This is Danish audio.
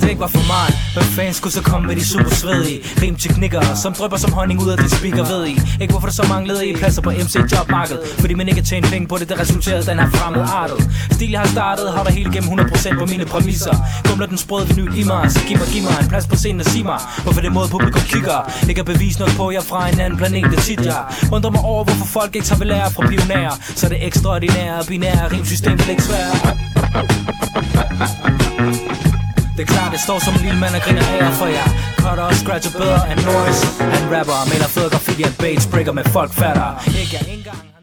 det ikke var for mig, hvad fanden skulle så komme med de super svedige rimteknikker, som drypper som honning ud af dit speaker, ved I ikke hvorfor der så manglede i pladser på MC jobmarkedet? Fordi man ikke tjener penge på det, der resulterede den her fremmedartet stil jeg har startet, har der helt gennem 100% på mine præmisser. Gumler den sprøde vinyl i mig, så giv mig en plads på scenen og sig mig, hvorfor det måde publikum kigger. Ikke at bevise noget på, jeg er fra en anden planet, det tit jeg undrer mig over, hvorfor folk ikke tager ved lære fra pionerer. Så det ekstraordinære, binære rimsystemet ikke svært. Det er klart, jeg står som en lille mand og griner af for jer. Cutter og scratcher bedre end Norris. Han rapper, maler fed graffiti og baits breaker med folk fatter. Ikke engang